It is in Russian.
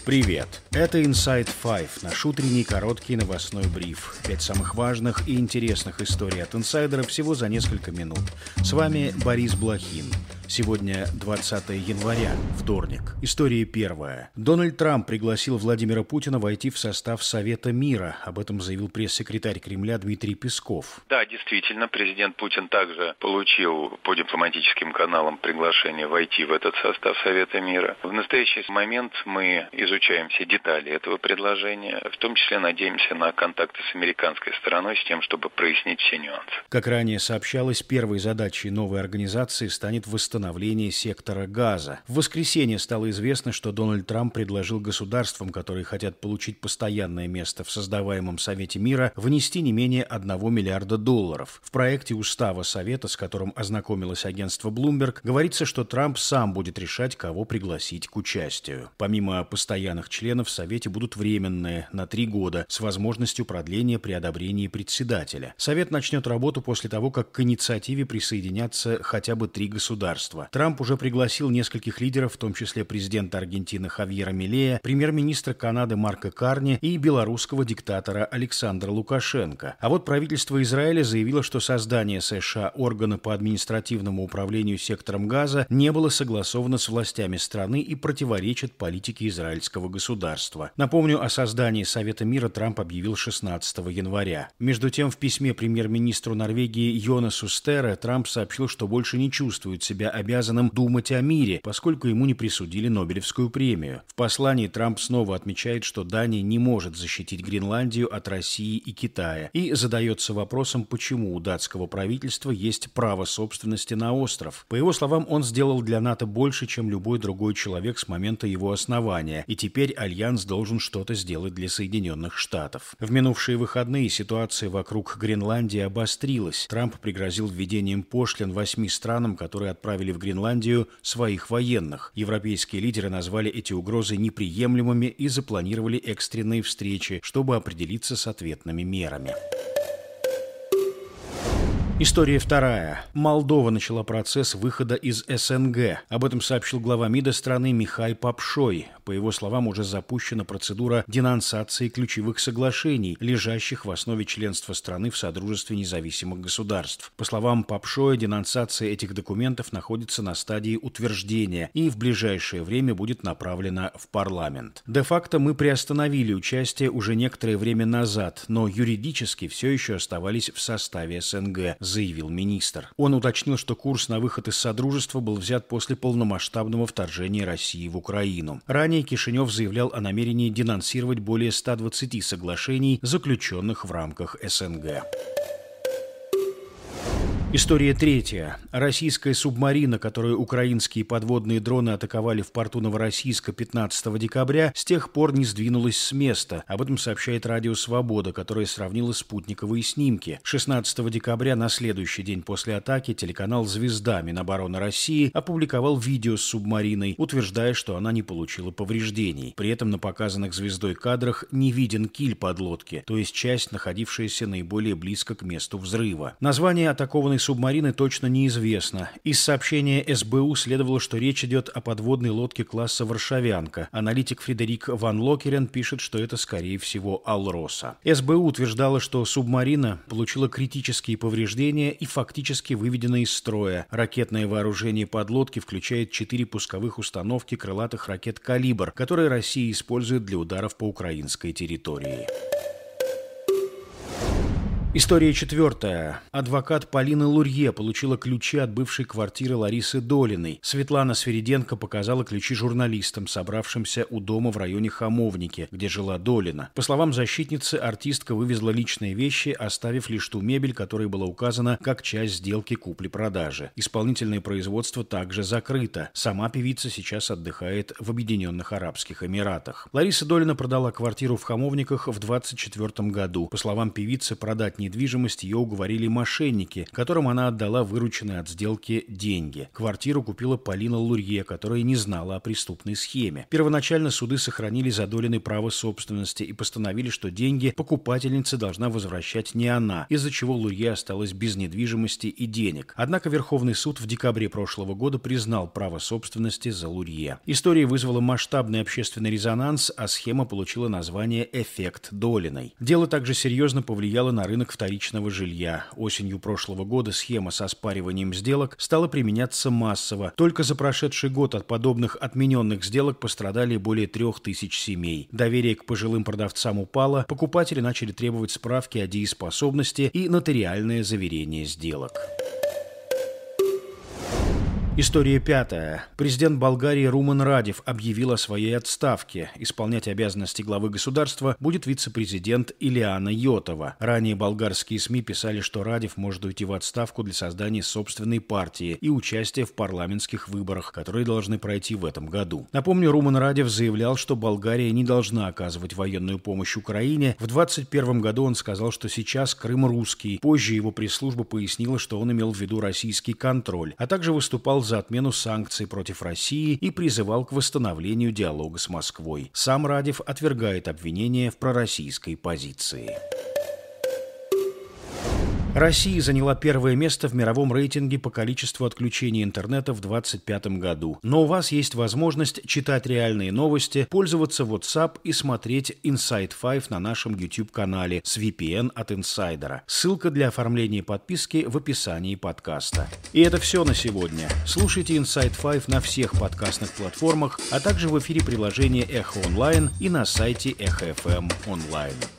Привет! Это Inside Five, наш утренний короткий новостной бриф. 5 самых важных и интересных историй от инсайдера всего за несколько минут. С вами Борис Блохин. Сегодня 20 января, вторник. История первая. Дональд Трамп пригласил Владимира Путина войти в состав Совета мира. Об этом заявил пресс-секретарь Кремля Дмитрий Песков. Да, действительно, президент Путин также получил по дипломатическим каналам приглашение войти в этот состав Совета мира. В настоящий момент мы изучаем все детали этого предложения, в том числе надеемся на контакты с американской стороной с тем, чтобы прояснить все нюансы. Как ранее сообщалось, первой задачей новой организации станет восстановление сектора Газа. В воскресенье стало известно, что Дональд Трамп предложил государствам, которые хотят получить постоянное место в создаваемом Совете мира, внести не менее $1 миллиарда. В проекте устава Совета, с которым ознакомилось агентство Bloomberg, говорится, что Трамп сам будет решать, кого пригласить к участию. Помимо постоянных членов в Совете будут временные на 3 года с возможностью продления при одобрении председателя. Совет начнет работу после того, как к инициативе присоединятся хотя бы 3 государства. Трамп уже пригласил нескольких лидеров, в том числе президента Аргентины Хавьера Милея, премьер-министра Канады Марка Карни и белорусского диктатора Александра Лукашенко. А вот правительство Израиля заявило, что создание США органа по административному управлению сектором Газа не было согласовано с властями страны и противоречит политике израильского государства. Напомню, о создании Совета мира Трамп объявил 16 января. Между тем, в письме премьер-министру Норвегии Йонасу Стере Трамп сообщил, что больше не чувствует себя обязанным думать о мире, поскольку ему не присудили Нобелевскую премию. В послании Трамп снова отмечает, что Дания не может защитить Гренландию от России и Китая, и задается вопросом, почему у датского правительства есть право собственности на остров. По его словам, он сделал для НАТО больше, чем любой другой человек с момента его основания, и теперь Альянс должен что-то сделать для Соединенных Штатов. В минувшие выходные ситуация вокруг Гренландии обострилась. Трамп пригрозил введением пошлин 8 странам, которые отправили в Гренландию своих военных. Европейские лидеры назвали эти угрозы неприемлемыми и запланировали экстренные встречи, чтобы определиться с ответными мерами. История вторая. Молдова начала процесс выхода из СНГ. Об этом сообщил глава МИДа страны Михай Папшой. По его словам, уже запущена процедура денонсации ключевых соглашений, лежащих в основе членства страны в Содружестве независимых государств. По словам Папшоя, денонсация этих документов находится на стадии утверждения и в ближайшее время будет направлена в парламент. Де-факто мы приостановили участие уже некоторое время назад, но юридически все еще оставались в составе СНГ, заявил министр. Он уточнил, что курс на выход из Содружества был взят после полномасштабного вторжения России в Украину. Ранее Кишинев заявлял о намерении денонсировать более 120 соглашений, заключенных в рамках СНГ. История третья. Российская субмарина, которую украинские подводные дроны атаковали в порту Новороссийска 15 декабря, с тех пор не сдвинулась с места. Об этом сообщает Радио Свобода, которое сравнило спутниковые снимки. 16 декабря, на следующий день после атаки, телеканал «Звезда» Минобороны России опубликовал видео с субмариной, утверждая, что она не получила повреждений. При этом на показанных «Звездой» кадрах не виден киль подлодки, то есть часть, находившаяся наиболее близко к месту взрыва. Название атакованной субмарины точно неизвестно. Из сообщения СБУ следовало, что речь идет о подводной лодке класса «Варшавянка». Аналитик Фредерик Ван Локерен пишет, что это, скорее всего, «Алроса». СБУ утверждала, что субмарина получила критические повреждения и фактически выведена из строя. Ракетное вооружение подлодки включает 4 пусковых установки крылатых ракет «Калибр», которые Россия использует для ударов по украинской территории. История четвертая. Адвокат Полины Лурье получила ключи от бывшей квартиры Ларисы Долиной. Светлана Свириденко показала ключи журналистам, собравшимся у дома в районе Хамовники, где жила Долина. По словам защитницы, артистка вывезла личные вещи, оставив лишь ту мебель, которая была указана как часть сделки купли-продажи. Исполнительное производство также закрыто. Сама певица сейчас отдыхает в Объединенных Арабских Эмиратах. Лариса Долина продала квартиру в Хамовниках в 2024 году. По словам певицы, продать недвижимость ее уговорили мошенники, которым она отдала вырученные от сделки деньги. Квартиру купила Полина Лурье, которая не знала о преступной схеме. Первоначально суды сохранили за Долиной право собственности и постановили, что деньги покупательница должна возвращать не она, из-за чего Лурье осталась без недвижимости и денег. Однако Верховный суд в декабре прошлого года признал право собственности за Лурье. История вызвала масштабный общественный резонанс, а схема получила название «Эффект Долиной». Дело также серьезно повлияло на рынок вторичного жилья. Осенью прошлого года схема с оспариванием сделок стала применяться массово. Только за прошедший год от подобных отмененных сделок пострадали более 3000 семей. Доверие к пожилым продавцам упало, покупатели начали требовать справки о дееспособности и нотариальное заверение сделок. История 5. Президент Болгарии Румен Радев объявил о своей отставке. Исполнять обязанности главы государства будет вице-президент Илияна Йотова. Ранее болгарские СМИ писали, что Радев может уйти в отставку для создания собственной партии и участия в парламентских выборах, которые должны пройти в этом году. Напомню, Румен Радев заявлял, что Болгария не должна оказывать военную помощь Украине. В 2021 году он сказал, что сейчас Крым русский. Позже его пресс-служба пояснила, что он имел в виду российский контроль, а также выступал за отмену санкций против России и призывал к восстановлению диалога с Москвой. Сам Радев отвергает обвинения в пророссийской позиции. Россия заняла первое место в мировом рейтинге по количеству отключений интернета в 2025 году. Но у вас есть возможность читать реальные новости, пользоваться WhatsApp и смотреть Inside Five на нашем YouTube-канале с VPN от инсайдера. Ссылка для оформления подписки в описании подкаста. И это все на сегодня. Слушайте Inside Five на всех подкастных платформах, а также в эфире приложения Эхо Онлайн и на сайте Эхо FM Онлайн.